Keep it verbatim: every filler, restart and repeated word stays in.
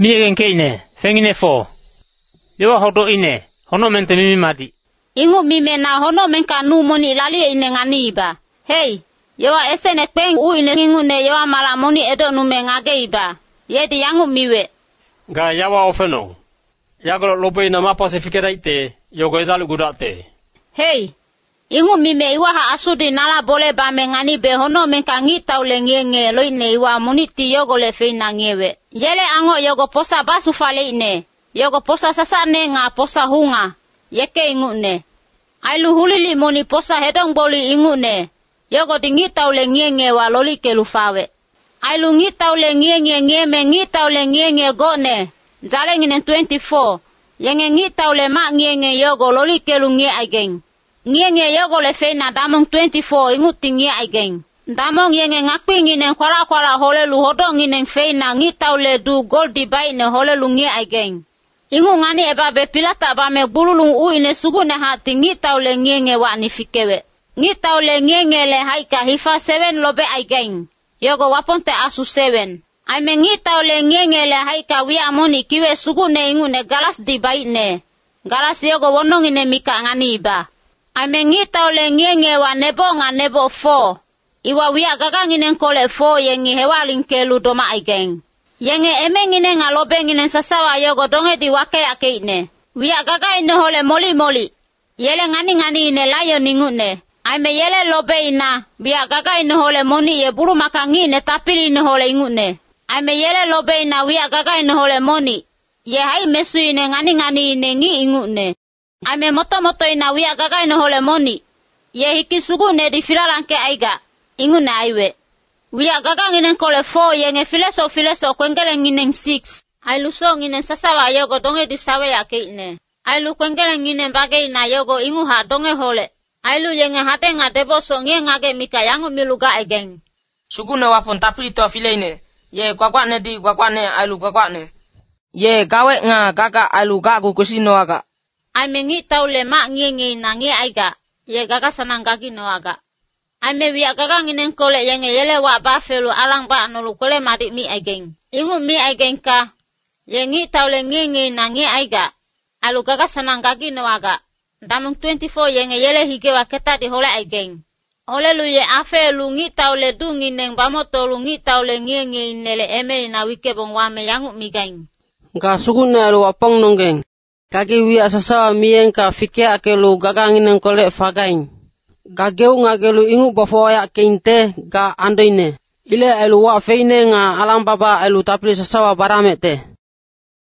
Miegen keine, fengine fo. Yawa hodo ine, hono mente mimi madi. Ingu mime na hono menka nu moni lali ine ngani iba. Hey, yawa esene peng u ine ingu ne yawa mala moni edo nu mengage iba. Yedi yangu miwe. Ga yawa ofeno. Yagolo lope na mapa se fikera ite, yogo edalu gudate. Hey, ingu mime iwa ha asudi nala bole ba mengani be hono menka ngita ule ngenge lo ine iwa muniti yogo le feina ngewe. Yele ango yogo posa basu fale ine. Yogo posa sasa ne nga posa hunga. Yeke ingu ne. Ailu hulili moni posa hedong boli ingu ne. Yogo di ngita ule ngenge wa loli ke lufawe. Ailu ngita ule ngenge ngeme ngita ule ngenge go ne. Zale ngine twenty-four. Yenge ngita ule ma ngenge yogo loli ke lu nge ageng. Ngenge yogo le feina damong twenty-four ingu ti nge ageng. Damong yenge ngakpi ngine kwala kwala hole lu hodong ngine feina ngita ule du goldi bay ne hole lu nge ageng. Ingu ngani eba be pilata ba me bululung u ine sugu ne hati ngita ule ngenge wa ni fikewe. Ngita ule ngenge le haika hifa seven lobe ageng. Yogo waponte asu seven. Aime ngita ule ngenge le haika wi amoni kiwe sugu ne ingu ne galas di bay ne. Galas yogo wonong ine mika ngani iba. Aime ngita ule ngenge wa nebo nga nebo four. Iwa wia gaga ngine kole four yengi hewa linkelu doma ageng. Yenge eme ngine nga lobe ngine sasawa yogo donge di wake ake ine. Wia gaga ine hole moli moli. Yele ngani ngani ine layo ningu ne. Aime yele lobe ina. Wia gaga ine hole moni ye buru maka ngine tapili ine hole ingu ne. Aime yele lobe ina wia gaga ine hole moni. Ye hai mesu ine ngani ngani ine ngi ingu ne. Aime moto moto ina wia gaga ine hole moni. Ye hiki sugu ne di filalanke aiga. Ingu ne aiwe. Wia gaga ngine kole four yenge fileso fileso kwengele ngine six. Ailu so ngine sasawa yogo donge di sawe ya keine. Ailu kwengele ngine bage ina yogo ingu ha donge hole. Ailu yenge hate nga debo so nge ngage mika yangu miluga ageng. Sugune wapon tapili to fileine. Ye kwakwane di kwakwane ailu kwakwane. Ye gawe nga gaga ailu gagu kusino aga. Aime ngi taule ma nge nge na nge aiga. Ye gaga sanang gagi no aga. Aime wia gaga nginen kole yenge yele wa bafelu alang ba anulu kole madi mi ageng. Ingu mi ageng ka. Yengi taule nge nge na nge aiga. Alu gaga sanang gagi no aga. Damung twenty-four yenge yele hige wa keta di hole ageng. Hole lu ye afe lu ngi taule du nginen bamoto lu ngi taule nge nge nele eme na wike bong wame yangu migeng. Ga sugune alu wapong nongeng. Kagi wia sasawa mien ka fike ake lu gaga nginen kole fagain. Gageu ngagelu ingu bafoya keinte ga andoine. Ile elu wa feine nga alam baba elu tapli sasawa baramete.